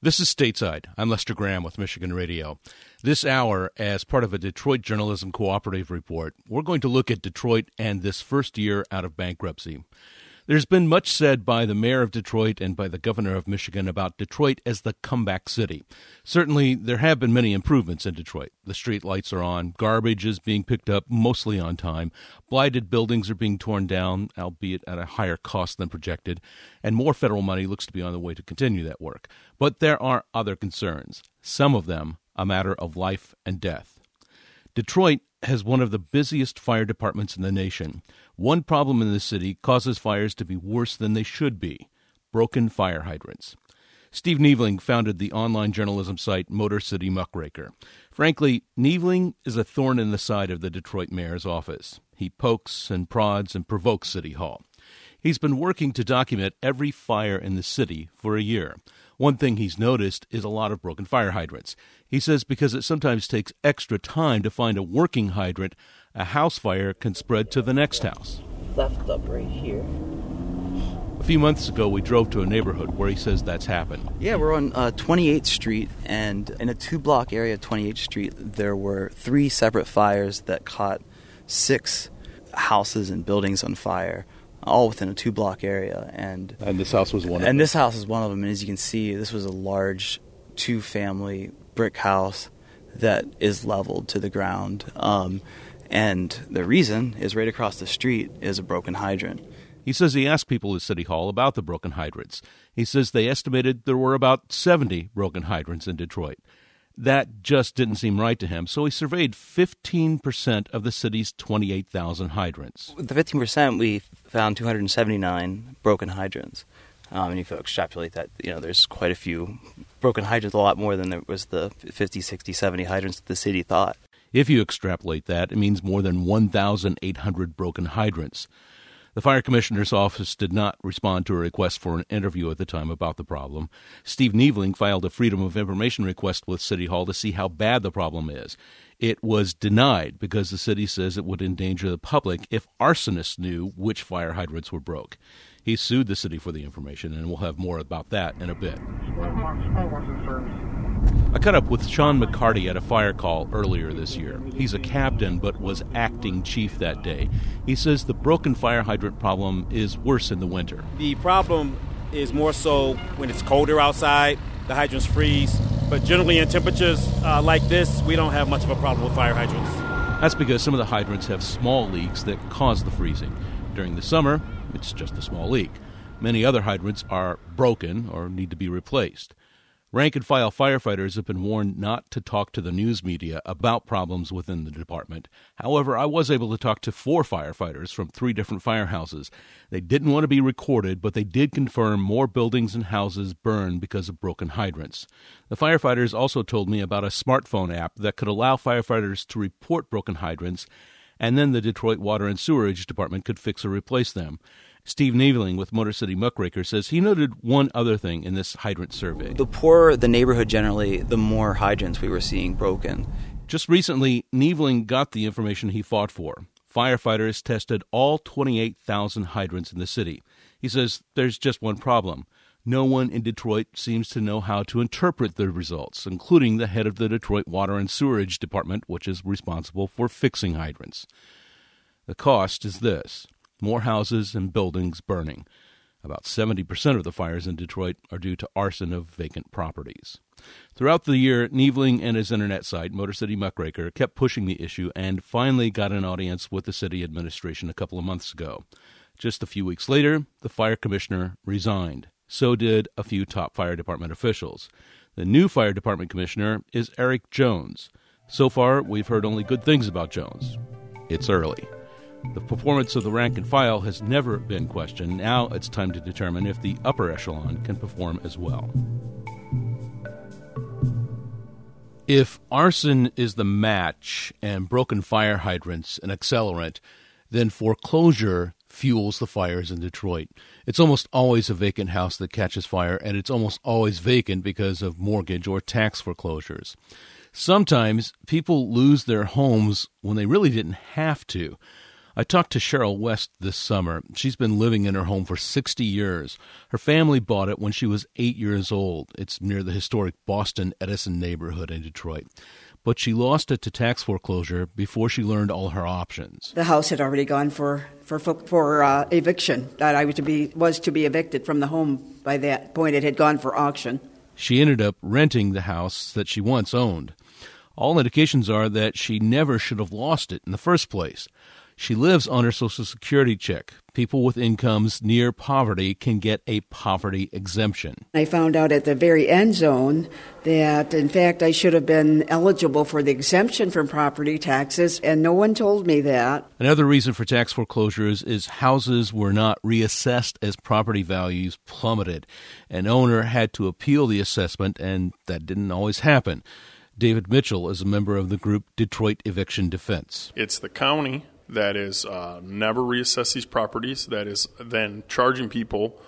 This is Stateside. I'm Lester Graham with Michigan Radio. This hour, as part of a Detroit Journalism Cooperative report, we're going to look at Detroit and this first year out of bankruptcy. There's been much said by the mayor of Detroit and by the governor of Michigan about Detroit as the comeback city. Certainly, there have been many improvements in Detroit. The street lights are on, garbage is being picked up mostly on time, blighted buildings are being torn down, albeit at a higher cost than projected, and more federal money looks to be on the way to continue that work. But there are other concerns, some of them a matter of life and death. Detroit has one of the busiest fire departments in the nation. One problem in the city causes fires to be worse than they should be: broken fire hydrants. Steve Neveling founded the online journalism site Motor City Muckraker. Frankly, Neveling is a thorn in the side of the Detroit mayor's office. He pokes and prods and provokes City Hall. He's been working to document every fire in the city for a year. One thing he's noticed is a lot of broken fire hydrants. He says because it sometimes takes extra time to find a working hydrant, a house fire can spread to the next house. Left up right here. A few months ago, we drove to a neighborhood where he says that's happened. Yeah, we're on 28th Street, and in a two-block area of 28th Street, there were 3 separate fires that caught 6 houses and buildings on fire, all within a 2-block area. And this house was one of them? And this house is one of them, and as you can see, this was a large 2-family brick house that is leveled to the ground. And the reason is right across the street is a broken hydrant. He says he asked people at City Hall about the broken hydrants. He says they estimated there were about 70 broken hydrants in Detroit. That just didn't seem right to him, so he surveyed 15% of the city's 28,000 hydrants. The 15%, we found 279 broken hydrants. And if you extrapolate that, there's quite a few broken hydrants, a lot more than there was the 50, 60, 70 hydrants that the city thought. If you extrapolate that, it means more than 1,800 broken hydrants. The fire commissioner's office did not respond to a request for an interview at the time about the problem. Steve Neveling filed a Freedom of Information request with City Hall to see how bad the problem is. It was denied because the city says it would endanger the public if arsonists knew which fire hydrants were broke. He sued the city for the information, and we'll have more about that in a bit. I caught up with Sean McCarty at a fire call earlier this year. He's a captain but was acting chief that day. He says the broken fire hydrant problem is worse in the winter. The problem is more so when it's colder outside, the hydrants freeze. But generally in temperatures like this, we don't have much of a problem with fire hydrants. That's because some of the hydrants have small leaks that cause the freezing. During the summer, it's just a small leak. Many other hydrants are broken or need to be replaced. Rank-and-file firefighters have been warned not to talk to the news media about problems within the department. However, I was able to talk to 4 firefighters from 3 different firehouses. They didn't want to be recorded, but they did confirm more buildings and houses burned because of broken hydrants. The firefighters also told me about a smartphone app that could allow firefighters to report broken hydrants, and then the Detroit Water and Sewerage Department could fix or replace them. Steve Neveling with Motor City Muckraker says he noted one other thing in this hydrant survey. The poorer the neighborhood generally, the more hydrants we were seeing broken. Just recently, Neveling got the information he fought for. Firefighters tested all 28,000 hydrants in the city. He says there's just one problem. No one in Detroit seems to know how to interpret the results, including the head of the Detroit Water and Sewerage Department, which is responsible for fixing hydrants. The cost is this: more houses and buildings burning. About 70% of the fires in Detroit are due to arson of vacant properties. Throughout the year, Neveling and his internet site, Motor City Muckraker, kept pushing the issue and finally got an audience with the city administration a couple of months ago. Just a few weeks later, the fire commissioner resigned. So did a few top fire department officials. The new fire department commissioner is Eric Jones. So far, we've heard only good things about Jones. It's early. The performance of the rank and file has never been questioned. Now it's time to determine if the upper echelon can perform as well. If arson is the match and broken fire hydrants an accelerant, then foreclosure fuels the fires in Detroit. It's almost always a vacant house that catches fire, and it's almost always vacant because of mortgage or tax foreclosures. Sometimes people lose their homes when they really didn't have to. I talked to Cheryl West this summer. She's been living in her home for 60 years. Her family bought it when she was 8 years old. It's near the historic Boston Edison neighborhood in Detroit. But she lost it to tax foreclosure before she learned all her options. The house had already gone for eviction. That I was to be evicted from the home. By that point, it had gone for auction. She ended up renting the house that she once owned. All indications are that she never should have lost it in the first place. She lives on her Social Security check. People with incomes near poverty can get a poverty exemption. I found out at the very end zone that, in fact, I should have been eligible for the exemption from property taxes, and no one told me that. Another reason for tax foreclosures is houses were not reassessed as property values plummeted. An owner had to appeal the assessment, and that didn't always happen. David Mitchell is a member of the group Detroit Eviction Defense. It's the county that is never reassess these properties, that is then charging people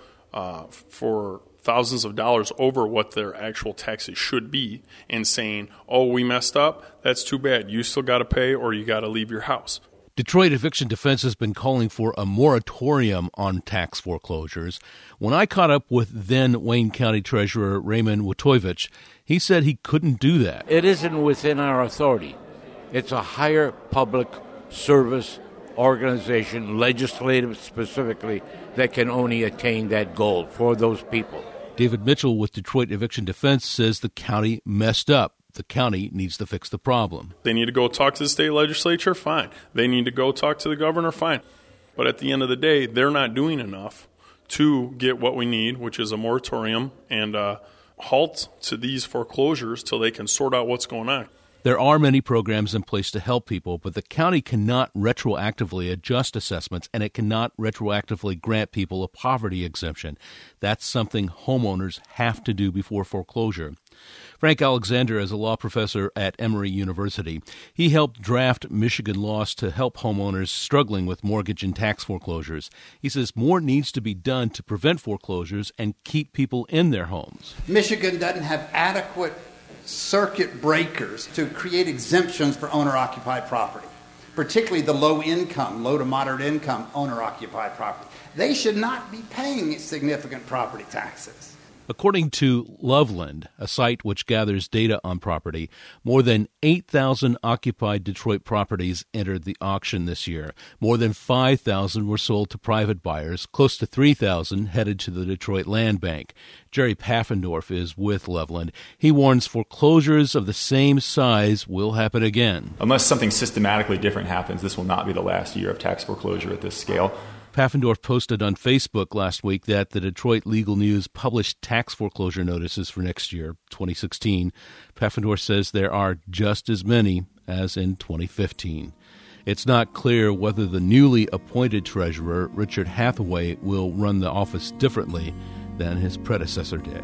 for thousands of dollars over what their actual taxes should be and saying, oh, we messed up, that's too bad, you still got to pay or you got to leave your house. Detroit Eviction Defense has been calling for a moratorium on tax foreclosures. When I caught up with then Wayne County Treasurer Raymond Wojtowicz, he said he couldn't do that. It isn't within our authority. It's a higher public service organization, legislative specifically, that can only attain that goal for those people. David Mitchell with Detroit Eviction Defense says the county messed up. The county needs to fix the problem. They need to go talk to the state legislature, fine. They need to go talk to the governor, fine. But at the end of the day, they're not doing enough to get what we need, which is a moratorium and a halt to these foreclosures till they can sort out what's going on. There are many programs in place to help people, but the county cannot retroactively adjust assessments, and it cannot retroactively grant people a poverty exemption. That's something homeowners have to do before foreclosure. Frank Alexander is a law professor at Emory University. He helped draft Michigan laws to help homeowners struggling with mortgage and tax foreclosures. He says more needs to be done to prevent foreclosures and keep people in their homes. Michigan doesn't have adequate circuit breakers to create exemptions for owner-occupied property, particularly the low to moderate income owner-occupied property. They should not be paying significant property taxes. According to Loveland, a site which gathers data on property, more than 8,000 occupied Detroit properties entered the auction this year. More than 5,000 were sold to private buyers. Close to 3,000 headed to the Detroit Land Bank. Jerry Paffendorf is with Loveland. He warns foreclosures of the same size will happen again. Unless something systematically different happens, this will not be the last year of tax foreclosure at this scale. Paffendorf posted on Facebook last week that the Detroit Legal News published tax foreclosure notices for next year, 2016. Paffendorf says there are just as many as in 2015. It's not clear whether the newly appointed treasurer, Richard Hathaway, will run the office differently than his predecessor did.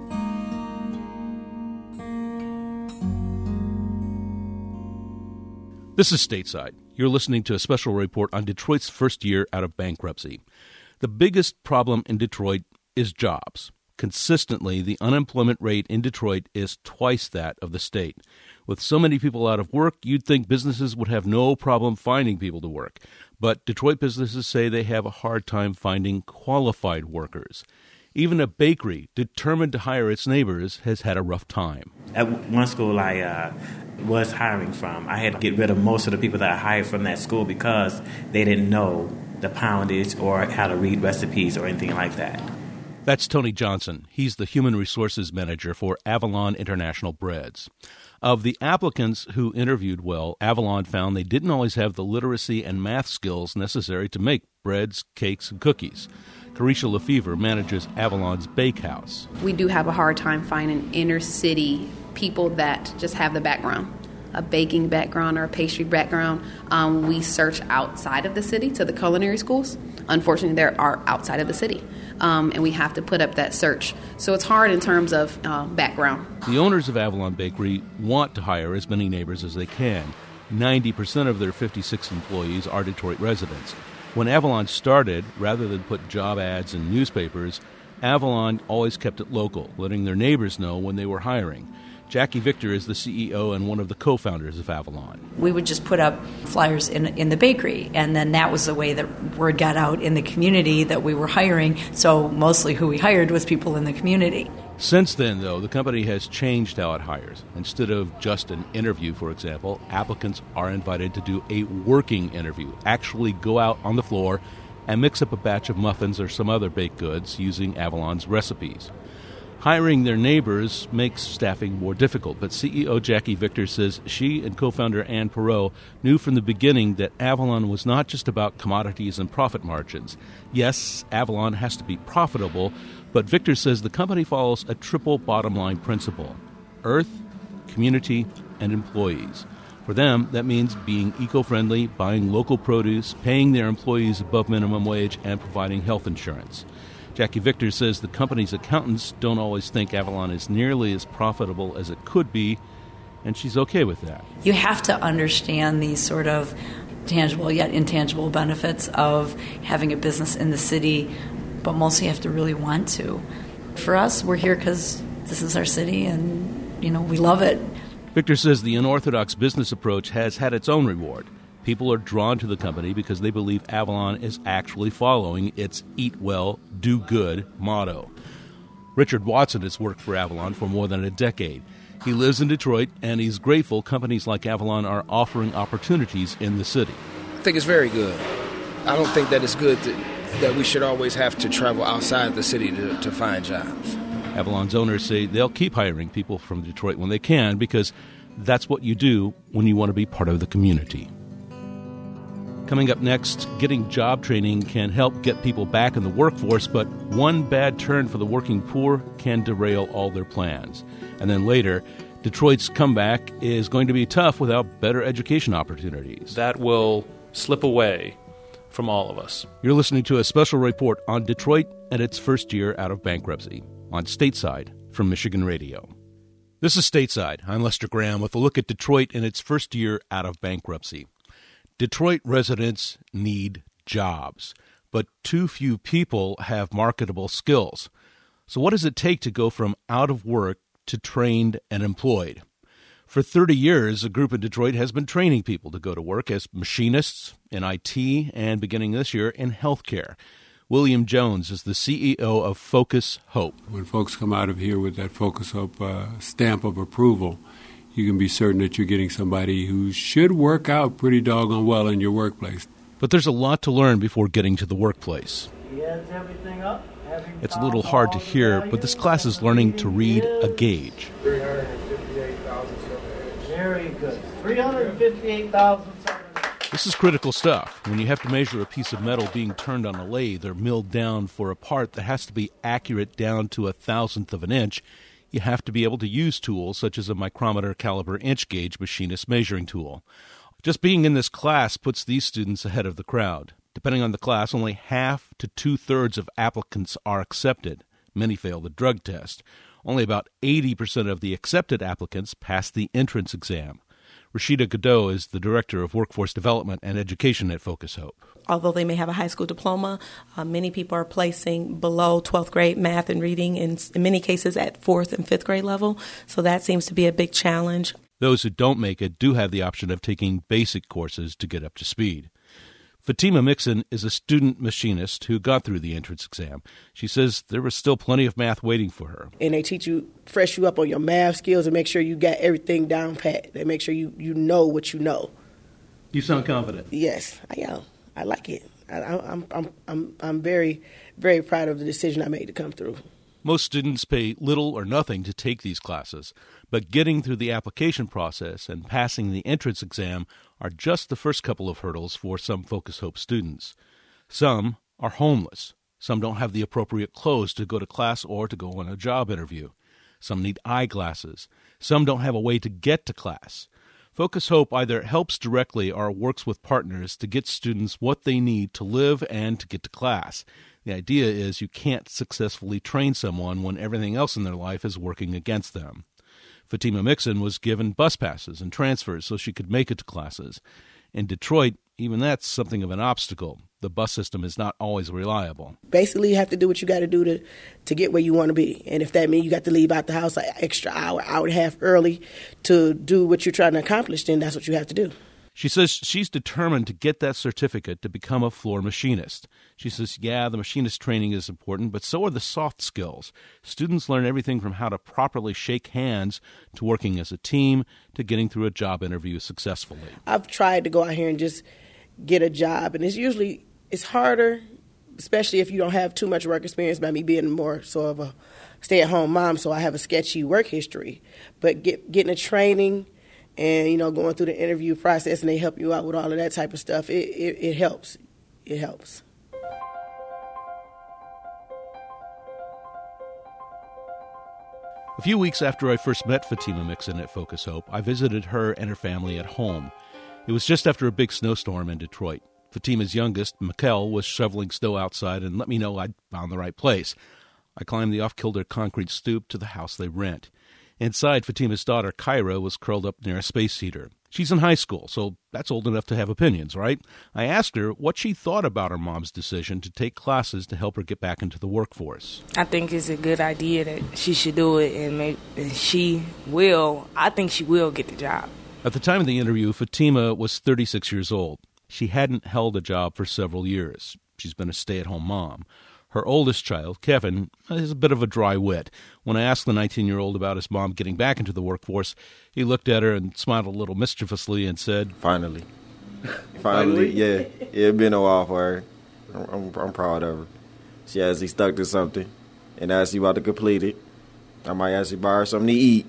This is Stateside. You're listening to a special report on Detroit's first year out of bankruptcy. The biggest problem in Detroit is jobs. Consistently, the unemployment rate in Detroit is twice that of the state. With so many people out of work, you'd think businesses would have no problem finding people to work. But Detroit businesses say they have a hard time finding qualified workers. Even a bakery determined to hire its neighbors has had a rough time. At one school I was hiring from, I had to get rid of most of the people that I hired from that school because they didn't know the poundage or how to read recipes or anything like that. That's Tony Johnson. He's the Human Resources Manager for Avalon International Breads. Of the applicants who interviewed well, Avalon found they didn't always have the literacy and math skills necessary to make breads, cakes, and cookies. Carisha Lefevre manages Avalon's Bakehouse. We do have a hard time finding inner city people that just have the background, a baking background or a pastry background. We search outside of the city to the culinary schools. Unfortunately, there are outside of the city, and we have to put up that search. So it's hard in terms of background. The owners of Avalon Bakery want to hire as many neighbors as they can. 90% of their 56 employees are Detroit residents. When Avalon started, rather than put job ads in newspapers, Avalon always kept it local, letting their neighbors know when they were hiring. Jackie Victor is the CEO and one of the co-founders of Avalon. We would just put up flyers in the bakery, and then that was the way that word got out in the community that we were hiring. So mostly who we hired was people in the community. Since then, though, the company has changed how it hires. Instead of just an interview, for example, applicants are invited to do a working interview, actually go out on the floor and mix up a batch of muffins or some other baked goods using Avalon's recipes. Hiring their neighbors makes staffing more difficult, but CEO Jackie Victor says she and co-founder Ann Perot knew from the beginning that Avalon was not just about commodities and profit margins. Yes, Avalon has to be profitable, but Victor says the company follows a triple bottom-line principle: earth, community, and employees. For them, that means being eco-friendly, buying local produce, paying their employees above minimum wage, and providing health insurance. Jackie Victor says the company's accountants don't always think Avalon is nearly as profitable as it could be, and she's okay with that. You have to understand these sort of tangible yet intangible benefits of having a business in the city, but mostly you have to really want to. For us, we're here because this is our city and, we love it. Victor says the unorthodox business approach has had its own reward. People are drawn to the company because they believe Avalon is actually following its Eat Well, Do Good motto. Richard Watson has worked for Avalon for more than a decade. He lives in Detroit, and he's grateful companies like Avalon are offering opportunities in the city. I think it's very good. I don't think that it's good that we should always have to travel outside the city to find jobs. Avalon's owners say they'll keep hiring people from Detroit when they can because that's what you do when you want to be part of the community. Coming up next, getting job training can help get people back in the workforce, but one bad turn for the working poor can derail all their plans. And then later, Detroit's comeback is going to be tough without better education opportunities. That will slip away from all of us. You're listening to a special report on Detroit and its first year out of bankruptcy on Stateside from Michigan Radio. This is Stateside. I'm Lester Graham with a look at Detroit and its first year out of bankruptcy. Detroit residents need jobs, but too few people have marketable skills. So what does it take to go from out of work to trained and employed? For 30 years, a group in Detroit has been training people to go to work as machinists in IT and beginning this year in healthcare. William Jones is the CEO of Focus Hope. When folks come out of here with that Focus Hope stamp of approval, you can be certain that you're getting somebody who should work out pretty doggone well in your workplace. But there's a lot to learn before getting to the workplace. He has everything up. It's a little hard to hear, but this class is learning to read a gauge. 358,000. Very good. 358,000. This is critical stuff. When you have to measure a piece of metal being turned on a lathe or milled down for a part that has to be accurate down to 1/1000th of an inch, you have to be able to use tools such as a micrometer caliber inch gauge machinist measuring tool. Just being in this class puts these students ahead of the crowd. Depending on the class, only half to two-thirds of applicants are accepted. Many fail the drug test. Only about 80% of the accepted applicants pass the entrance exam. Rashida Godot is the Director of Workforce Development and Education at Focus Hope. Although they may have a high school diploma, many people are placing below 12th grade math and reading, in many cases at 4th and 5th grade level. So that seems to be a big challenge. Those who don't make it do have the option of taking basic courses to get up to speed. Fatima Mixon is a student machinist who got through the entrance exam. She says there was still plenty of math waiting for her. And they teach you, fresh you up on your math skills and make sure you got everything down pat. They make sure you know what you know. You sound confident. Yes, I am. I like it. I'm very, very proud of the decision I made to come through. Most students pay little or nothing to take these classes, but getting through the application process and passing the entrance exam are just the first couple of hurdles for some Focus Hope students. Some are homeless. Some don't have the appropriate clothes to go to class or to go on a job interview. Some need eyeglasses. Some don't have a way to get to class. Focus Hope either helps directly or works with partners to get students what they need to live and to get to class. The idea is you can't successfully train someone when everything else in their life is working against them. Fatima Mixon was given bus passes and transfers so she could make it to classes. In Detroit, even that's something of an obstacle. The bus system is not always reliable. Basically, you have to do what you got to do to get where you want to be. And if that means you got to leave out the house an extra hour and a half early to do what you're trying to accomplish, then that's what you have to do. She says she's determined to get that certificate to become a floor machinist. She says, yeah, the machinist training is important, but so are the soft skills. Students learn everything from how to properly shake hands to working as a team to getting through a job interview successfully. I've tried to go out here and just get a job, and it's harder, especially if you don't have too much work experience, by me being more so of a stay-at-home mom, so I have a sketchy work history. But getting a training and, going through the interview process, and they help you out with all of that type of stuff, it helps. It helps. A few weeks after I first met Fatima Mixon at Focus Hope, I visited her and her family at home. It was just after a big snowstorm in Detroit. Fatima's youngest, Mikkel, was shoveling snow outside and let me know I'd found the right place. I climbed the off-kilter concrete stoop to the house they rent. Inside, Fatima's daughter, Kyra, was curled up near a space heater. She's in high school, so that's old enough to have opinions, right? I asked her what she thought about her mom's decision to take classes to help her get back into the workforce. I think it's a good idea that she should do it, and she will. I think she will get the job. At the time of the interview, Fatima was 36 years old. She hadn't held a job for several years. She's been a stay-at-home mom. Her oldest child, Kevin, is a bit of a dry wit. When I asked the 19-year-old about his mom getting back into the workforce, he looked at her and smiled a little mischievously and said, Finally, yeah. It's been a while for her. I'm proud of her. She actually stuck to something, and as she about to complete it, I might actually buy her something to eat.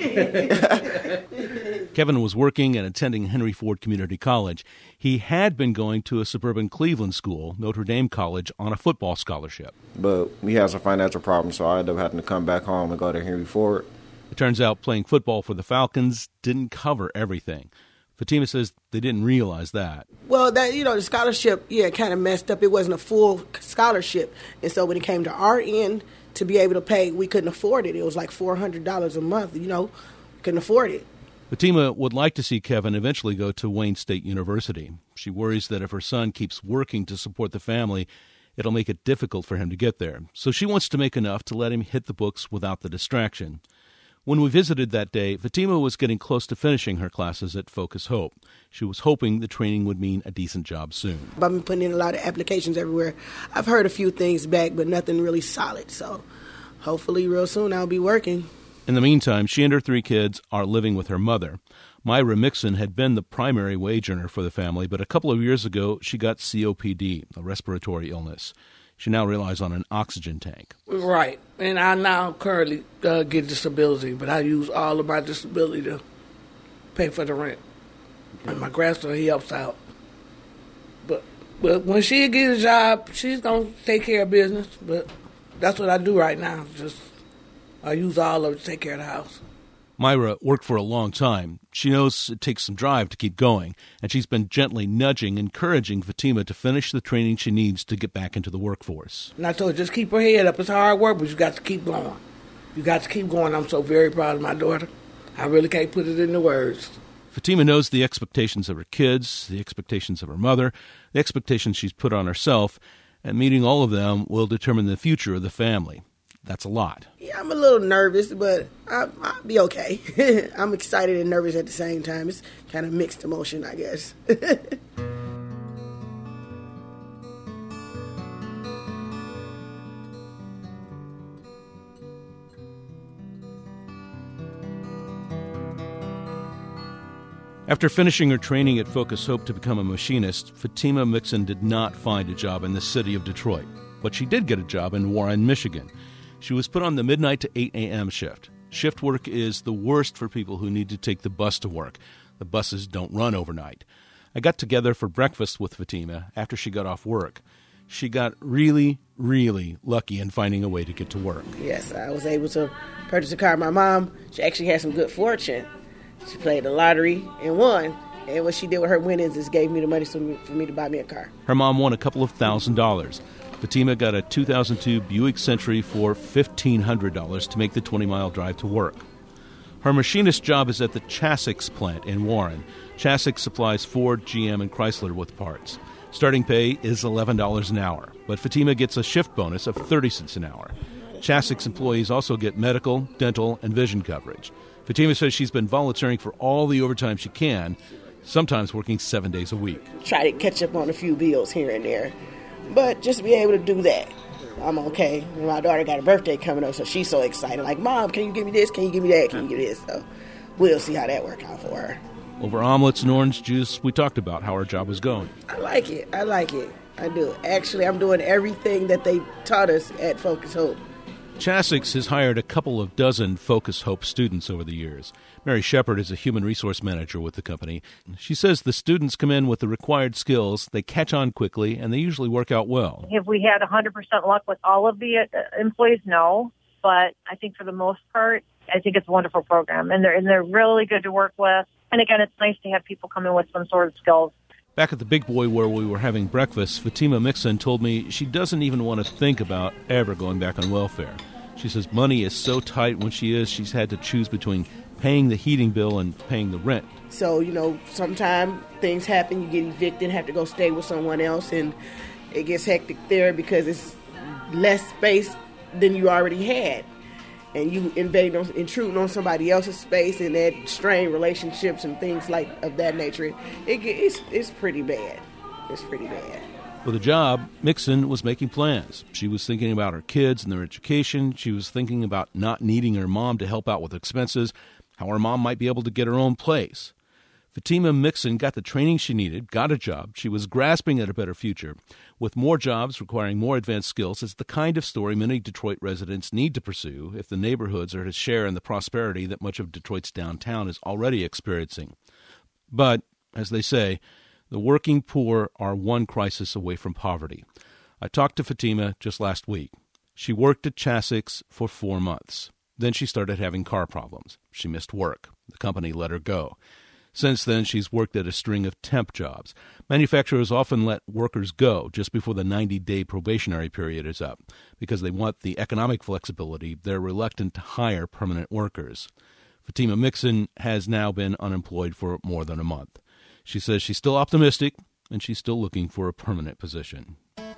Kevin was working and attending Henry Ford Community College. He had been going to a suburban Cleveland school, Notre Dame College, on a football scholarship. But we had some financial problems, so I ended up having to come back home and go to Henry Ford. It turns out playing football for the Falcons didn't cover everything. Fatima says they didn't realize that. Well, the scholarship, kind of messed up. It wasn't a full scholarship. And so when it came to our end, to be able to pay, we couldn't afford it. It was like $400 a month, couldn't afford it. Fatima would like to see Kevin eventually go to Wayne State University. She worries that if her son keeps working to support the family, it'll make it difficult for him to get there. So she wants to make enough to let him hit the books without the distraction. When we visited that day, Fatima was getting close to finishing her classes at Focus Hope. She was hoping the training would mean a decent job soon. I've been putting in a lot of applications everywhere. I've heard a few things back, but nothing really solid. So hopefully real soon I'll be working. In the meantime, she and her 3 kids are living with her mother. Myra Mixon had been the primary wage earner for the family, but a couple of years ago she got COPD, a respiratory illness. She now relies on an oxygen tank. Right. And I now currently get disability, but I use all of my disability to pay for the rent. And my grandson, he helps out. But when she gets a job, she's going to take care of business. But that's what I do right now. I use all of it to take care of the house. Myra worked for a long time. She knows it takes some drive to keep going, and she's been gently encouraging Fatima to finish the training she needs to get back into the workforce. And I told her, just keep her head up. It's hard work, but you got to keep going. You got to keep going. I'm so very proud of my daughter. I really can't put it into words. Fatima knows the expectations of her kids, the expectations of her mother, the expectations she's put on herself, and meeting all of them will determine the future of the family. That's a lot. Yeah, I'm a little nervous, but I'll be okay. I'm excited and nervous at the same time. It's kind of mixed emotion, I guess. After finishing her training at Focus Hope to become a machinist, Fatima Mixon did not find a job in the city of Detroit, but she did get a job in Warren, Michigan. She was put on the midnight to 8 a.m. shift. Shift work is the worst for people who need to take the bus to work. The buses don't run overnight. I got together for breakfast with Fatima after she got off work. She got really, really lucky in finding a way to get to work. Yes, I was able to purchase a car. My mom, she actually had some good fortune. She played the lottery and won. And what she did with her winnings is gave me the money for me to buy me a car. Her mom won a couple of $1,000. Fatima got a 2002 Buick Century for $1,500 to make the 20-mile drive to work. Her machinist job is at the Chasix plant in Warren. Chasix supplies Ford, GM, and Chrysler with parts. Starting pay is $11 an hour, but Fatima gets a shift bonus of 30 cents an hour. Chasix employees also get medical, dental, and vision coverage. Fatima says she's been volunteering for all the overtime she can, sometimes working 7 days a week. Try to catch up on a few bills here and there, but just to be able to do that, I'm okay. My daughter got a birthday coming up, so she's so excited. Like, Mom, can you give me this? Can you give me that? Can you give me this? So we'll see how that works out for her. Over omelets and orange juice, we talked about how her job was going. I like it. I do. Actually, I'm doing everything that they taught us at Focus Hope. Chasix has hired a couple of dozen Focus Hope students over the years. Mary Shepard is a human resource manager with the company. She says the students come in with the required skills, they catch on quickly, and they usually work out well. Have we had 100% luck with all of the employees? No. But I think for the most part, I think it's a wonderful program, and they're really good to work with. And again, it's nice to have people come in with some sort of skills. Back at the Big Boy where we were having breakfast, Fatima Mixon told me she doesn't even want to think about ever going back on welfare. She says money is so tight when she's had to choose between paying the heating bill and paying the rent. So, sometimes things happen, you get evicted, have to go stay with someone else, and it gets hectic there because it's less space than you already had. And you intruding on somebody else's space, and that strain relationships and things of that nature. It's pretty bad. It's pretty bad. With a job, Mixon was making plans. She was thinking about her kids and their education. She was thinking about not needing her mom to help out with expenses, how her mom might be able to get her own place. Fatima Mixon got the training she needed, got a job. She was grasping at a better future. With more jobs requiring more advanced skills, it's the kind of story many Detroit residents need to pursue if the neighborhoods are to share in the prosperity that much of Detroit's downtown is already experiencing. But, as they say, the working poor are one crisis away from poverty. I talked to Fatima just last week. She worked at Chasix for 4 months. Then she started having car problems. She missed work. The company let her go. Since then, she's worked at a string of temp jobs. Manufacturers often let workers go just before the 90-day probationary period is up. Because they want the economic flexibility, they're reluctant to hire permanent workers. Fatima Mixon has now been unemployed for more than a month. She says she's still optimistic, and she's still looking for a permanent position.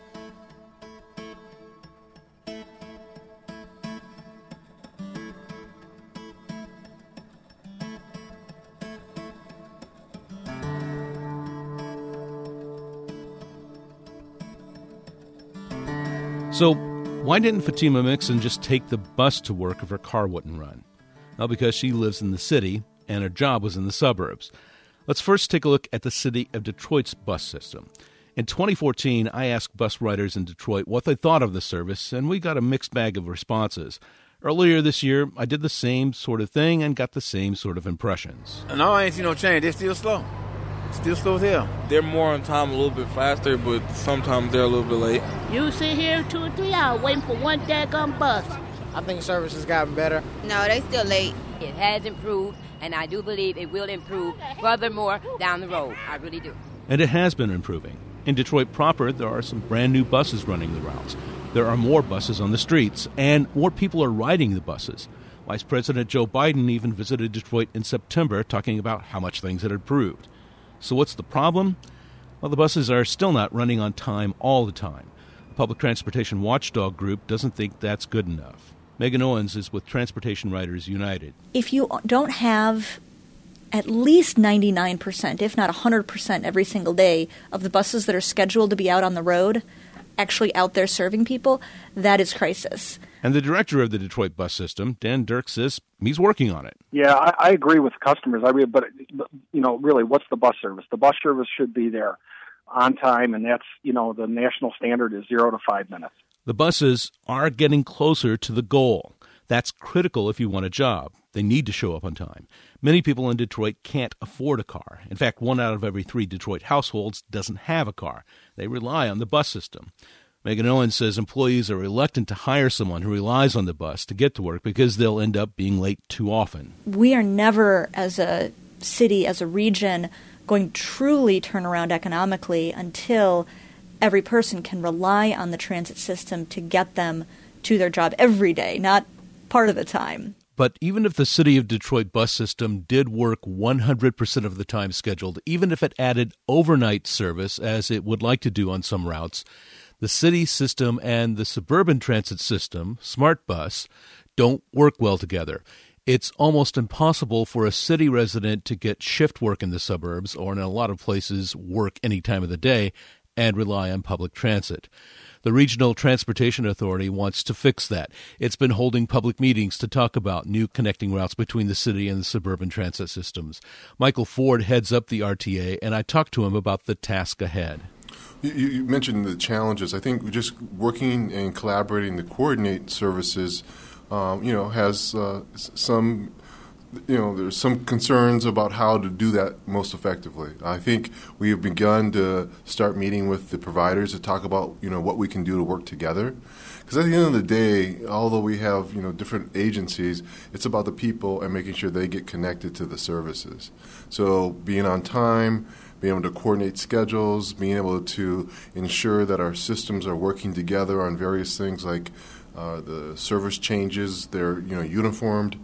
So, why didn't Fatima Mixon just take the bus to work if her car wouldn't run? Well, because she lives in the city, and her job was in the suburbs. Let's first take a look at the city of Detroit's bus system. In 2014, I asked bus riders in Detroit what they thought of the service, and we got a mixed bag of responses. Earlier this year, I did the same sort of thing and got the same sort of impressions. No, I ain't seen no change. They're still slow. Still slow as hell. They're more on time, a little bit faster, but sometimes they're a little bit late. You sit here 2 or 3 hours waiting for one daggone bus. I think service has gotten better. No, they still late. It has improved, and I do believe it will improve furthermore down the road. I really do. And it has been improving. In Detroit proper, there are some brand new buses running the routes. There are more buses on the streets, and more people are riding the buses. Vice President Joe Biden even visited Detroit in September, talking about how much things had improved. So what's the problem? Well, the buses are still not running on time all the time. The Public Transportation Watchdog Group doesn't think that's good enough. Megan Owens is with Transportation Riders United. If you don't have at least 99%, if not 100% every single day of the buses that are scheduled to be out on the road actually out there serving people, that is crisis. And the director of the Detroit bus system, Dan Dirk, says he's working on it. Yeah, I agree with customers. But really, what's the bus service? The bus service should be there on time, and that's, the national standard is 0 to 5 minutes. The buses are getting closer to the goal. That's critical if you want a job. They need to show up on time. Many people in Detroit can't afford a car. In fact, 1 out of every 3 Detroit households doesn't have a car. They rely on the bus system. Megan Owens says employees are reluctant to hire someone who relies on the bus to get to work because they'll end up being late too often. We are never, as a city, as a region, going to truly turn around economically until every person can rely on the transit system to get them to their job every day, not part of the time. But even if the City of Detroit bus system did work 100% of the time scheduled, even if it added overnight service, as it would like to do on some routes, the city system and the suburban transit system, SmartBus, don't work well together. It's almost impossible for a city resident to get shift work in the suburbs, or in a lot of places work any time of the day, and rely on public transit. The Regional Transportation Authority wants to fix that. It's been holding public meetings to talk about new connecting routes between the city and the suburban transit systems. Michael Ford heads up the RTA, and I talked to him about the task ahead. You mentioned the challenges. I think just working and collaborating to coordinate services, has some... there's some concerns about how to do that most effectively. I think we have begun to start meeting with the providers to talk about, what we can do to work together. Because at the end of the day, although we have, different agencies, it's about the people and making sure they get connected to the services. So being on time, being able to coordinate schedules, being able to ensure that our systems are working together on various things like the service changes, they're, uniformed.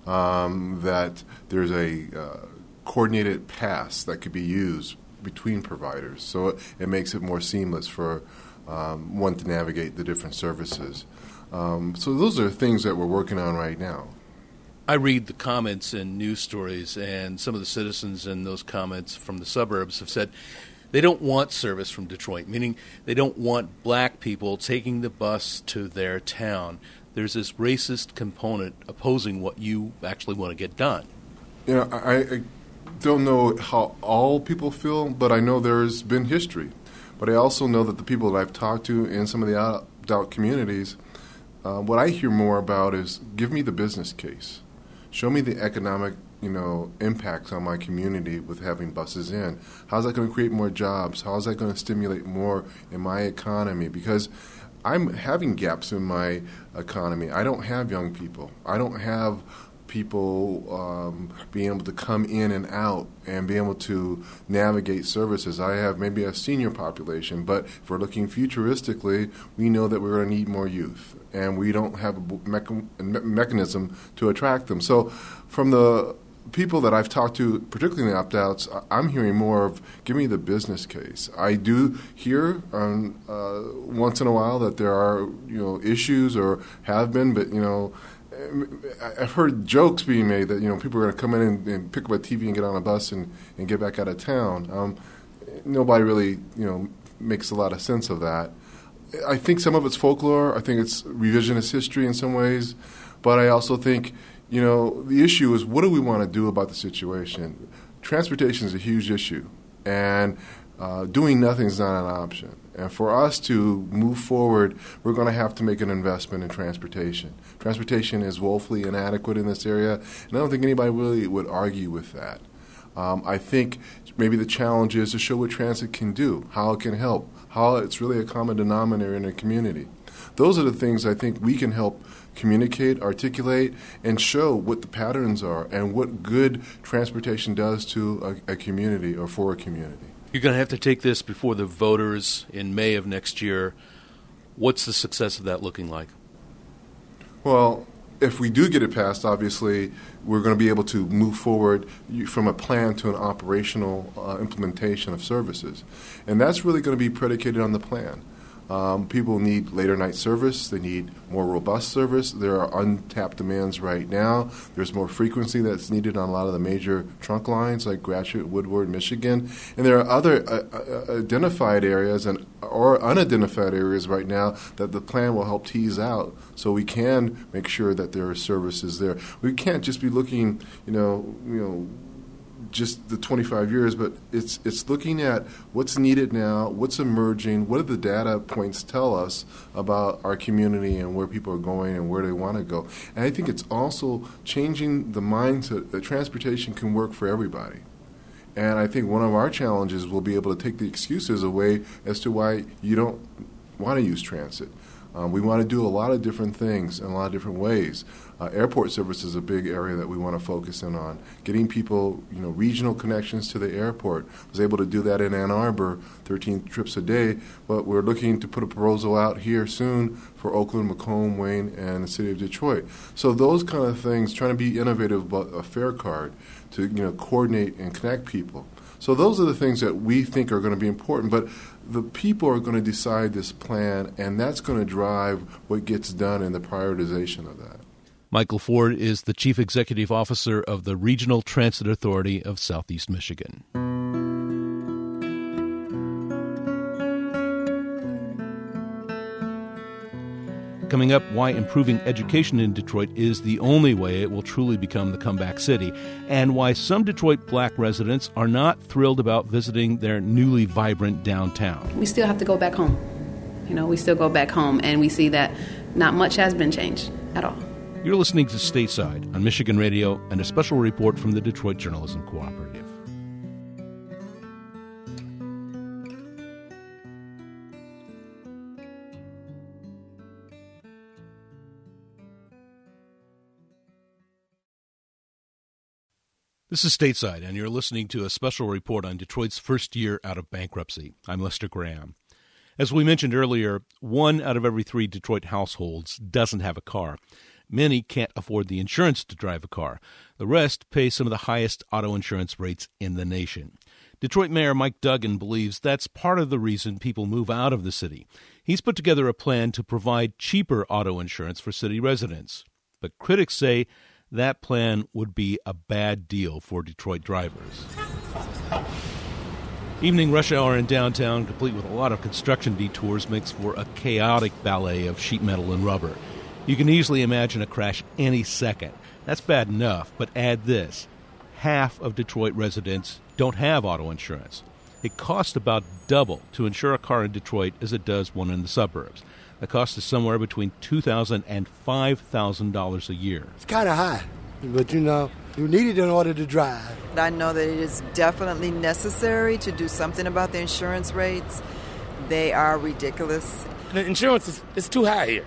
That there's a coordinated pass that could be used between providers. So it makes it more seamless for one to navigate the different services. So those are things that we're working on right now. I read the comments in news stories, and some of the citizens in those comments from the suburbs have said they don't want service from Detroit, meaning they don't want black people taking the bus to their town. There's this racist component opposing what you actually want to get done. I don't know how all people feel, but I know there's been history. But I also know that the people that I've talked to in some of the out communities, what I hear more about is give me the business case. Show me the economic, impacts on my community with having buses in. How's that going to create more jobs? How's that going to stimulate more in my economy? Because I'm having gaps in my economy. I don't have young people. I don't have people being able to come in and out and be able to navigate services. I have maybe a senior population, but if we're looking futuristically, we know that we're going to need more youth, and we don't have a mechanism to attract them. So from the people that I've talked to, particularly in the opt-outs, I'm hearing more of, give me the business case. I do hear once in a while that there are, issues or have been, but, I've heard jokes being made that, people are going to come in and pick up a TV and get on a bus and get back out of town. Nobody really, makes a lot of sense of that. I think some of it's folklore. I think it's revisionist history in some ways. But I also think, the issue is, what do we want to do about the situation? Transportation is a huge issue, and doing nothing is not an option. And for us to move forward, we're going to have to make an investment in transportation. Transportation is woefully inadequate in this area, and I don't think anybody really would argue with that. I think maybe the challenge is to show what transit can do, how it can help, how it's really a common denominator in a community. Those are the things I think we can help communicate, articulate, and show what the patterns are and what good transportation does to a community or for a community. You're going to have to take this before the voters in May of next year. What's the success of that looking like? Well, if we do get it passed, obviously, we're going to be able to move forward from a plan to an operational implementation of services. And that's really going to be predicated on the plan. People need later night service. They need more robust service. There are untapped demands right now. There's more frequency that's needed on a lot of the major trunk lines like Gratiot, Woodward, Michigan. And there are other identified areas or unidentified areas right now that the plan will help tease out so we can make sure that there are services there. We can't just be looking, just the 25 years, but it's looking at what's needed now, what's emerging, what do the data points tell us about our community and where people are going and where they want to go. And I think it's also changing the mindset that transportation can work for everybody. And I think one of our challenges will be able to take the excuses away as to why you don't want to use transit. We want to do a lot of different things in a lot of different ways. Airport service is a big area that we want to focus in on. Getting people, regional connections to the airport. I was able to do that in Ann Arbor, 13 trips a day, but we're looking to put a proposal out here soon for Oakland, Macomb, Wayne, and the city of Detroit. So those kind of things, trying to be innovative about a fare card to coordinate and connect people. So those are the things that we think are going to be important, but the people are going to decide this plan, and that's going to drive what gets done in the prioritization of that. Michael Ford is the Chief Executive Officer of the Regional Transit Authority of Southeast Michigan. Coming up, why improving education in Detroit is the only way it will truly become the comeback city, and why some Detroit black residents are not thrilled about visiting their newly vibrant downtown. We still have to go back home. We still go back home, and we see that not much has been changed at all. You're listening to Stateside on Michigan Radio and a special report from the Detroit Journalism Cooperative. This is Stateside, and you're listening to a special report on Detroit's first year out of bankruptcy. I'm Lester Graham. As we mentioned earlier, 1 out of every 3 Detroit households doesn't have a car. Many can't afford the insurance to drive a car. The rest pay some of the highest auto insurance rates in the nation. Detroit Mayor Mike Duggan believes that's part of the reason people move out of the city. He's put together a plan to provide cheaper auto insurance for city residents. But critics say that plan would be a bad deal for Detroit drivers. Evening rush hour in downtown, complete with a lot of construction detours, makes for a chaotic ballet of sheet metal and rubber. You can easily imagine a crash any second. That's bad enough, but add this. Half of Detroit residents don't have auto insurance. It costs about double to insure a car in Detroit as it does one in the suburbs. The cost is somewhere between $2,000 and $5,000 a year. It's kind of high, but you need it in order to drive. I know that it is definitely necessary to do something about the insurance rates. They are ridiculous. The insurance is too high here.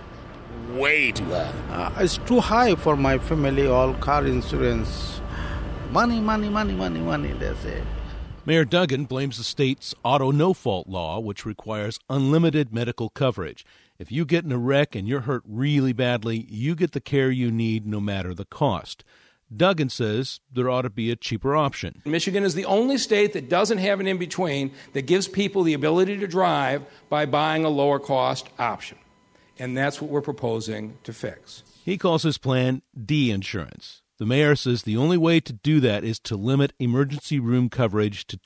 Way too high. It's too high for my family, all car insurance. Money, that's it. Mayor Duggan blames the state's auto no-fault law, which requires unlimited medical coverage. If you get in a wreck and you're hurt really badly, you get the care you need no matter the cost. Duggan says there ought to be a cheaper option. Michigan is the only state that doesn't have an in-between that gives people the ability to drive by buying a lower-cost option. And that's what we're proposing to fix. He calls his plan D-insurance. The mayor says the only way to do that is to limit emergency room coverage to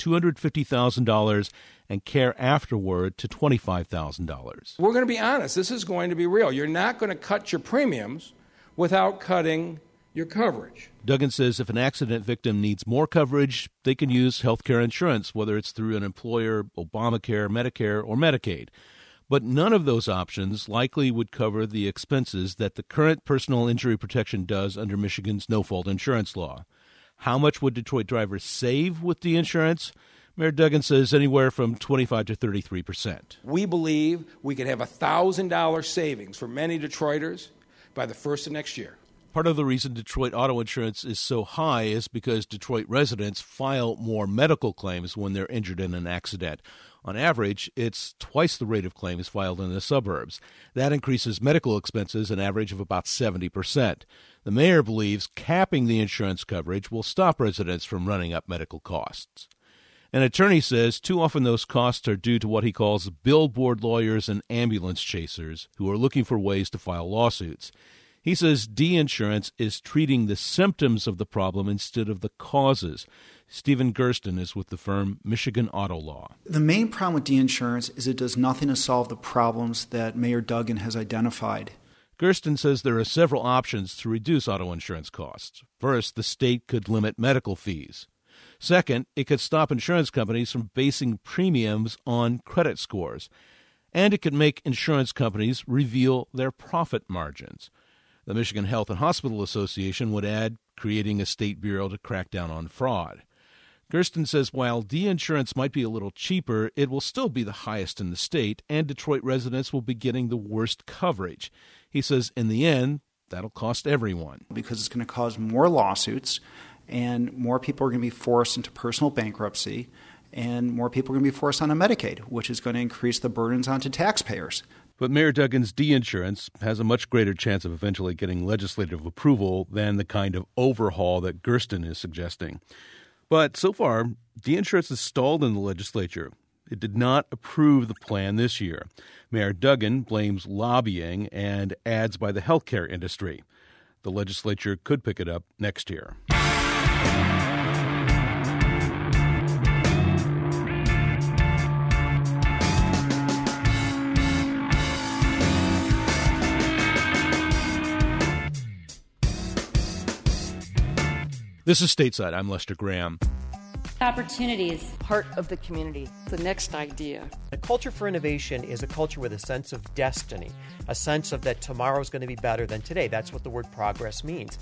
$250,000 and care afterward to $25,000. We're going to be honest. This is going to be real. You're not going to cut your premiums without cutting your coverage. Duggan says if an accident victim needs more coverage, they can use health care insurance, whether it's through an employer, Obamacare, Medicare, or Medicaid. But none of those options likely would cover the expenses that the current personal injury protection does under Michigan's no-fault insurance law. How much would Detroit drivers save with the insurance? Mayor Duggan says anywhere from 25 to 33%. We believe we could have $1,000 savings for many Detroiters by the first of next year. Part of the reason Detroit auto insurance is so high is because Detroit residents file more medical claims when they're injured in an accident. On average, it's twice the rate of claims filed in the suburbs. That increases medical expenses an average of about 70%. The mayor believes capping the insurance coverage will stop residents from running up medical costs. An attorney says too often those costs are due to what he calls billboard lawyers and ambulance chasers who are looking for ways to file lawsuits. He says D-insurance is treating the symptoms of the problem instead of the causes. Stephen Gersten is with the firm Michigan Auto Law. The main problem with D-insurance is it does nothing to solve the problems that Mayor Duggan has identified. Gersten says there are several options to reduce auto insurance costs. First, the state could limit medical fees. Second, it could stop insurance companies from basing premiums on credit scores. And it could make insurance companies reveal their profit margins. The Michigan Health and Hospital Association would add creating a state bureau to crack down on fraud. Gersten says while D insurance might be a little cheaper, it will still be the highest in the state, and Detroit residents will be getting the worst coverage. He says in the end, that'll cost everyone. Because it's going to cause more lawsuits, and more people are going to be forced into personal bankruptcy, and more people are going to be forced onto Medicaid, which is going to increase the burdens onto taxpayers. But Mayor Duggan's D insurance has a much greater chance of eventually getting legislative approval than the kind of overhaul that Gersten is suggesting. But so far, D insurance is stalled in the legislature. It did not approve the plan this year. Mayor Duggan blames lobbying and ads by the healthcare industry. The legislature could pick it up next year. This is Stateside. I'm Lester Graham. Opportunities. Part of the community. The next idea. A culture for innovation is a culture with a sense of destiny, a sense of that tomorrow is going to be better than today. That's what the word progress means.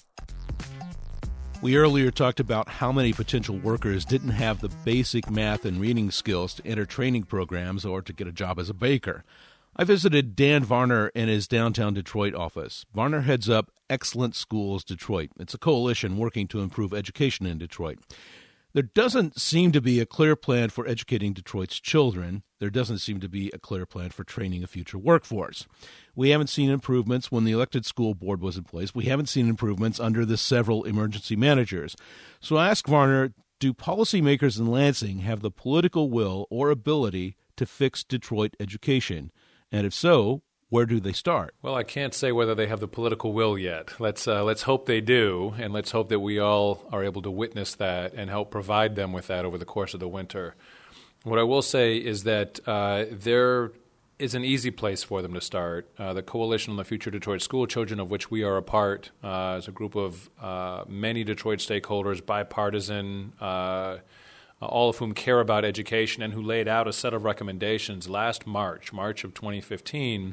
We earlier talked about how many potential workers didn't have the basic math and reading skills to enter training programs or to get a job as a baker. I visited Dan Varner in his downtown Detroit office. Varner heads up Excellent Schools Detroit. It's a coalition working to improve education in Detroit. There doesn't seem to be a clear plan for educating Detroit's children. There doesn't seem to be a clear plan for training a future workforce. We haven't seen improvements when the elected school board was in place. We haven't seen improvements under the several emergency managers. So I asked Varner, do policymakers in Lansing have the political will or ability to fix Detroit education? And if so, where do they start? Well, I can't say whether they have the political will yet. Let's hope they do, and let's hope that we all are able to witness that and help provide them with that over the course of the winter. What I will say is that there is an easy place for them to start. The Coalition on the Future Detroit School Children, of which we are a part, is a group of many Detroit stakeholders, bipartisan, all of whom care about education and who laid out a set of recommendations last March of 2015,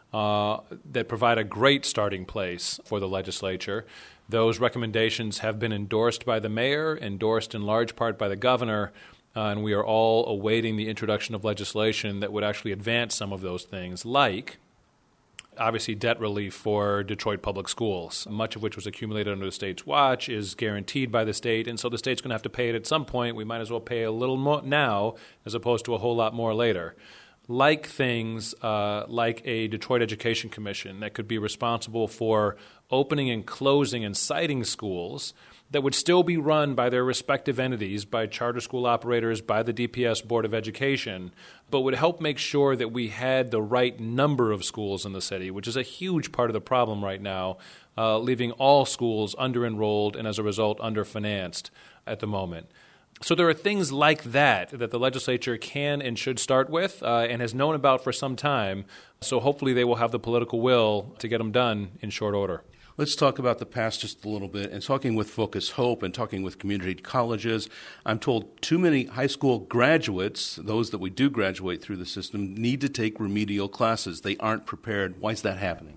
that provide a great starting place for the legislature. Those recommendations have been endorsed by the mayor, endorsed in large part by the governor, and we are all awaiting the introduction of legislation that would actually advance some of those things, like obviously debt relief for Detroit public schools, much of which was accumulated under the state's watch, is guaranteed by the state, and so the state's going to have to pay it at some point. We might as well pay a little more now as opposed to a whole lot more later. Like things like a Detroit Education Commission that could be responsible for opening and closing and citing schools that would still be run by their respective entities, by charter school operators, by the DPS Board of Education, but would help make sure that we had the right number of schools in the city, which is a huge part of the problem right now, leaving all schools under-enrolled and as a result under-financed at the moment. So there are things like that the legislature can and should start with and has known about for some time. So hopefully they will have the political will to get them done in short order. Let's talk about the past just a little bit. And talking with Focus Hope and talking with community colleges, I'm told too many high school graduates, those that we do graduate through the system, need to take remedial classes. They aren't prepared. Why is that happening?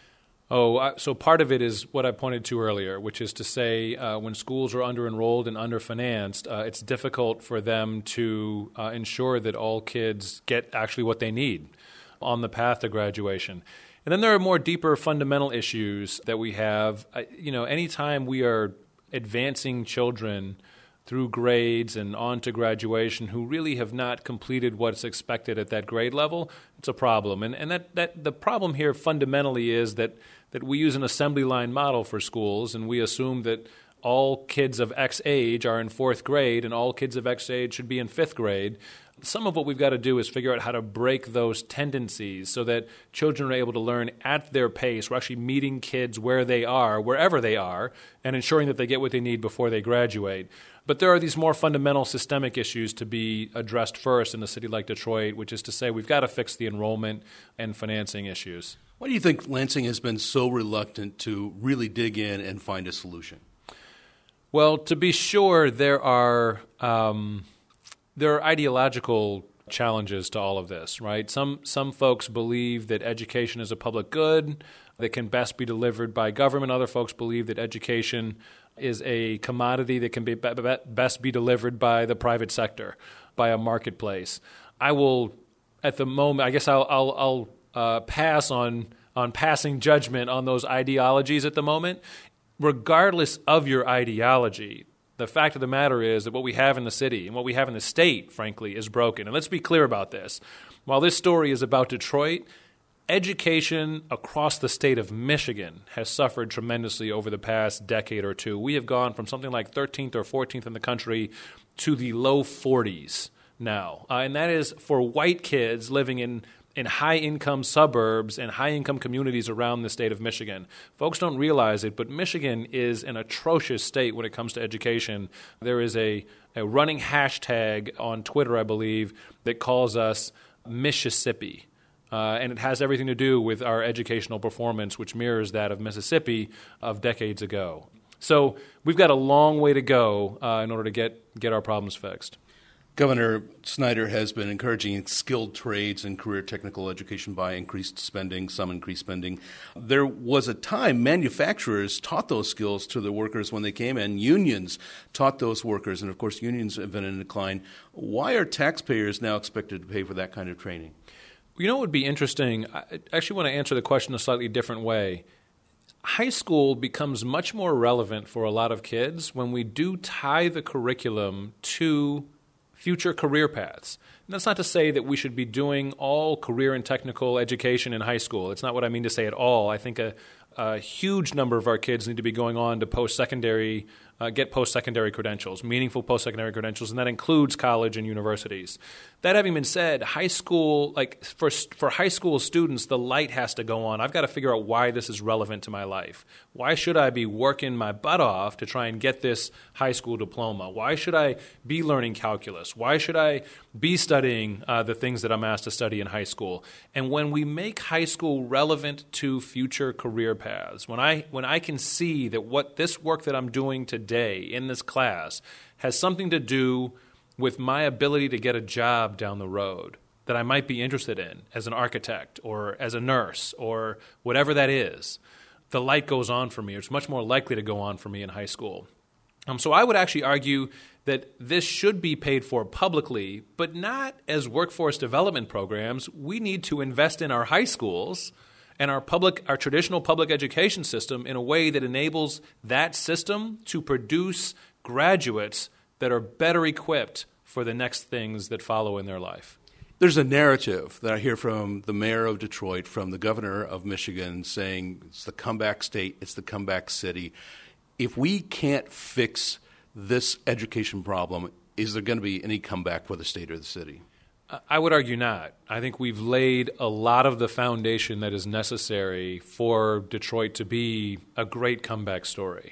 So part of it is what I pointed to earlier, which is to say when schools are under-enrolled and under-financed, it's difficult for them to ensure that all kids get actually what they need on the path to graduation. And then there are more deeper fundamental issues that we have. Anytime we are advancing children through grades and on to graduation who really have not completed what's expected at that grade level, it's a problem. And that the problem here fundamentally is that we use an assembly line model for schools, and we assume that all kids of X age are in fourth grade and all kids of X age should be in fifth grade. Some of what we've got to do is figure out how to break those tendencies so that children are able to learn at their pace. We're actually meeting kids where they are, wherever they are, and ensuring that they get what they need before they graduate. But there are these more fundamental systemic issues to be addressed first in a city like Detroit, which is to say we've got to fix the enrollment and financing issues. Why do you think Lansing has been so reluctant to really dig in and find a solution? Well, to be sure, there are ideological challenges to all of this, right? Some folks believe that education is a public good that can best be delivered by government. Other folks believe that education is a commodity that can be best be delivered by the private sector, by a marketplace. I will, at the moment, I guess I'll pass on passing judgment on those ideologies at the moment. Regardless of your ideology, the fact of the matter is that what we have in the city and what we have in the state, frankly, is broken. And let's be clear about this. While this story is about Detroit, education across the state of Michigan has suffered tremendously over the past decade or two. We have gone from something like 13th or 14th in the country to the low 40s now. And that is for white kids living in high-income suburbs and high-income communities around the state of Michigan. Folks don't realize it, but Michigan is an atrocious state when it comes to education. There is a running hashtag on Twitter, I believe, that calls us Mississippi. And it has everything to do with our educational performance, which mirrors that of Mississippi of decades ago. So we've got a long way to go in order to get our problems fixed. Governor Snyder has been encouraging skilled trades and career technical education by increased spending, some increased spending. There was a time manufacturers taught those skills to the workers when they came in. Unions taught those workers, and of course unions have been in decline. Why are taxpayers now expected to pay for that kind of training? You know what would be interesting? I actually want to answer the question a slightly different way. High school becomes much more relevant for a lot of kids when we do tie the curriculum to future career paths. And that's not to say that we should be doing all career and technical education in high school. It's not what I mean to say at all. I think a huge number of our kids need to be going on to post-secondary, get post-secondary credentials, meaningful post-secondary credentials, and that includes college and universities. That having been said, high school, like for high school students, the light has to go on. I've got to figure out why this is relevant to my life. Why should I be working my butt off to try and get this high school diploma? Why should I be learning calculus? Why should I be studying the things that I'm asked to study in high school? And when we make high school relevant to future career paths, when I can see that what this work that I'm doing today in this class has something to do with my ability to get a job down the road that I might be interested in as an architect or as a nurse or whatever that is, the light goes on for me. It's much more likely to go on for me in high school. So I would actually argue that this should be paid for publicly, but not as workforce development programs. We need to invest in our high schools and our traditional public education system in a way that enables that system to produce graduates that are better equipped for the next things that follow in their life. There's a narrative that I hear from the mayor of Detroit, from the governor of Michigan, saying it's the comeback state, it's the comeback city. If we can't fix this education problem, is there going to be any comeback for the state or the city? I would argue not. I think we've laid a lot of the foundation that is necessary for Detroit to be a great comeback story.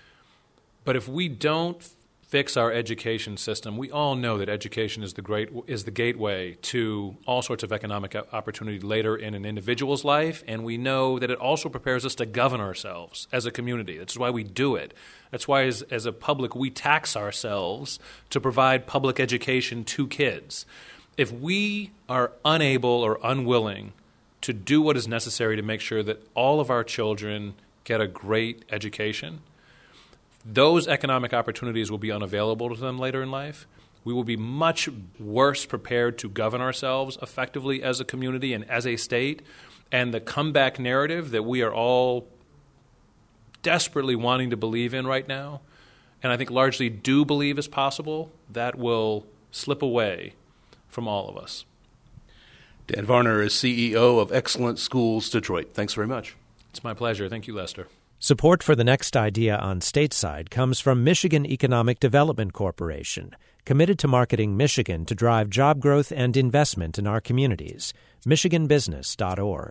But if we don't fix our education system, we all know that education is the gateway to all sorts of economic opportunity later in an individual's life, and we know that it also prepares us to govern ourselves as a community. That's why we do it. That's why as a public we tax ourselves to provide public education to kids. If we are unable or unwilling to do what is necessary to make sure that all of our children get a great education, those economic opportunities will be unavailable to them later in life. We will be much worse prepared to govern ourselves effectively as a community and as a state. And the comeback narrative that we are all desperately wanting to believe in right now, and I think largely do believe is possible, that will slip away from all of us. Dan Varner is CEO of Excellent Schools Detroit. Thanks very much. It's my pleasure. Thank you, Lester. Support for the next idea on Stateside comes from Michigan Economic Development Corporation, committed to marketing Michigan to drive job growth and investment in our communities. MichiganBusiness.org.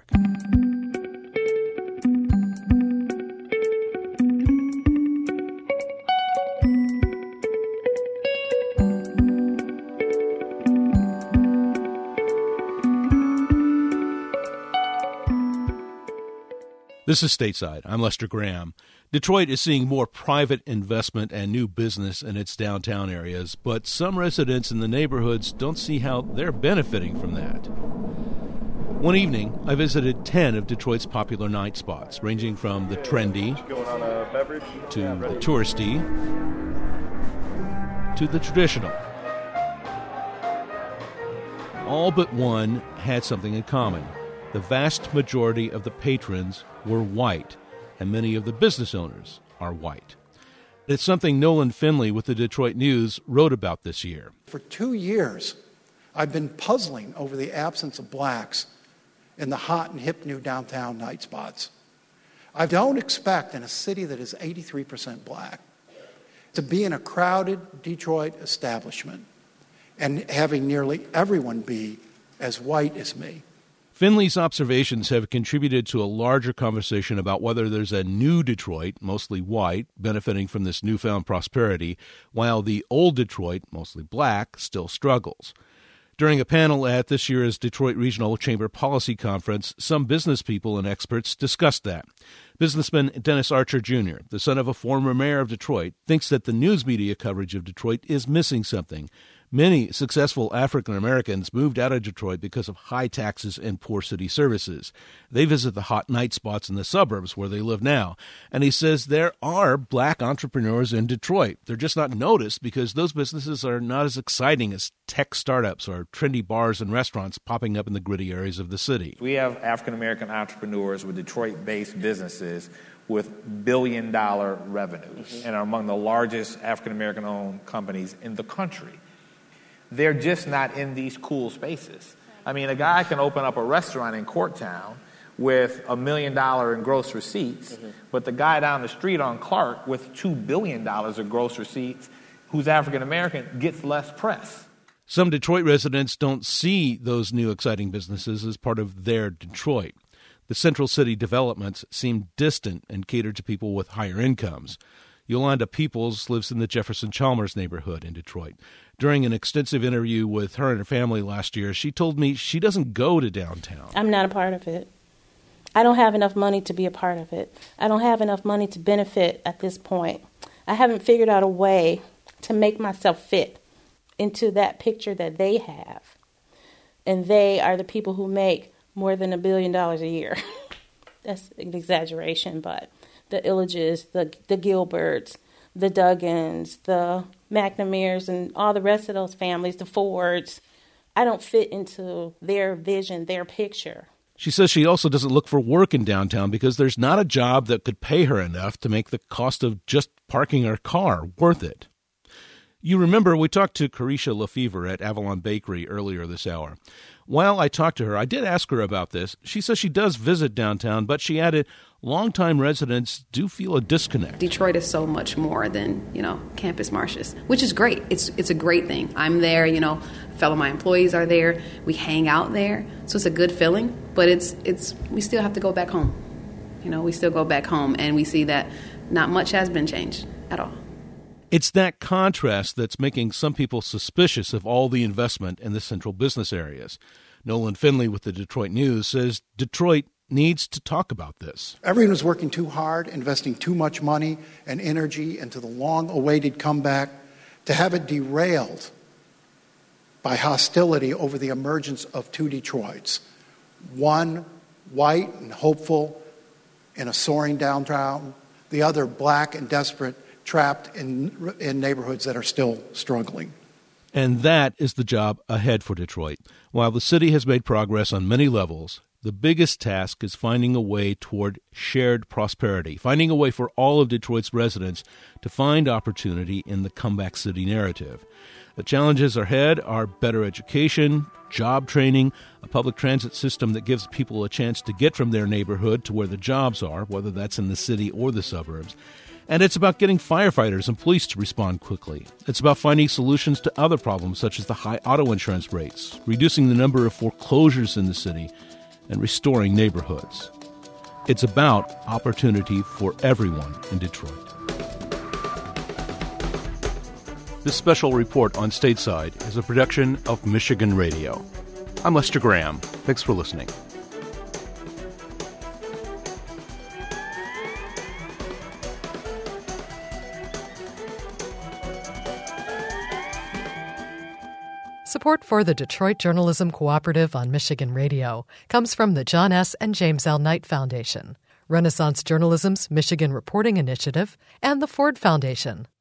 This is Stateside. I'm Lester Graham. Detroit is seeing more private investment and new business in its downtown areas, but some residents in the neighborhoods don't see how they're benefiting from that. One evening, I visited 10 of Detroit's popular night spots, ranging from the trendy to the touristy to the traditional. All but one had something in common. The vast majority of the patrons were white, and many of the business owners are white. It's something Nolan Finley with the Detroit News wrote about this year. For 2 years, I've been puzzling over the absence of blacks in the hot and hip new downtown night spots. I don't expect in a city that is 83% black to be in a crowded Detroit establishment and having nearly everyone be as white as me. Finley's observations have contributed to a larger conversation about whether there's a new Detroit, mostly white, benefiting from this newfound prosperity, while the old Detroit, mostly black, still struggles. During a panel at this year's Detroit Regional Chamber Policy Conference, some business people and experts discussed that. Businessman Dennis Archer Jr., the son of a former mayor of Detroit, thinks that the news media coverage of Detroit is missing something. Many successful African Americans moved out of Detroit because of high taxes and poor city services. They visit the hot night spots in the suburbs where they live now. And he says there are black entrepreneurs in Detroit. They're just not noticed because those businesses are not as exciting as tech startups or trendy bars and restaurants popping up in the gritty areas of the city. We have African American entrepreneurs with Detroit-based businesses with billion-dollar revenues and are among the largest African American-owned companies in the country. They're just not in these cool spaces. I mean, a guy can open up a restaurant in Courtown with $1 million in gross receipts, but the guy down the street on Clark with $2 billion of gross receipts, who's African American, gets less press. Some Detroit residents don't see those new exciting businesses as part of their Detroit. The Central City developments seem distant and catered to people with higher incomes. Yolanda Peoples lives in the Jefferson-Chalmers neighborhood in Detroit. During an extensive interview with her and her family last year, she told me she doesn't go to downtown. I'm not a part of it. I don't have enough money to be a part of it. I don't have enough money to benefit at this point. I haven't figured out a way to make myself fit into that picture that they have. And they are the people who make more than $1 billion a year. That's an exaggeration, but the Illages, the Gilberts, the Duggins, the McNamara's, and all the rest of those families, the Fords. I don't fit into their vision, their picture. She says she also doesn't look for work in downtown because there's not a job that could pay her enough to make the cost of just parking her car worth it. You remember we talked to Carisha Lefevre at Avalon Bakery earlier this hour. While I talked to her, I did ask her about this. She says she does visit downtown, but she added, longtime residents do feel a disconnect. Detroit is so much more than, Campus Martius, which is great. It's a great thing. I'm there, fellow my employees are there. We hang out there. So it's a good feeling, but we still have to go back home. We still go back home and we see that not much has been changed at all. It's that contrast that's making some people suspicious of all the investment in the central business areas. Nolan Finley with the Detroit News says Detroit needs to talk about this. Everyone is working too hard, investing too much money and energy into the long-awaited comeback to have it derailed by hostility over the emergence of two Detroits. One white and hopeful in a soaring downtown, the other black and desperate, trapped in neighborhoods that are still struggling. And that is the job ahead for Detroit. While the city has made progress on many levels, the biggest task is finding a way toward shared prosperity, finding a way for all of Detroit's residents to find opportunity in the comeback city narrative. The challenges ahead are better education, job training, a public transit system that gives people a chance to get from their neighborhood to where the jobs are, whether that's in the city or the suburbs. And it's about getting firefighters and police to respond quickly. It's about finding solutions to other problems such as the high auto insurance rates, reducing the number of foreclosures in the city, and restoring neighborhoods. It's about opportunity for everyone in Detroit. This special report on Stateside is a production of Michigan Radio. I'm Lester Graham. Thanks for listening. Support for the Detroit Journalism Cooperative on Michigan Radio comes from the John S. and James L. Knight Foundation, Renaissance Journalism's Michigan Reporting Initiative, and the Ford Foundation.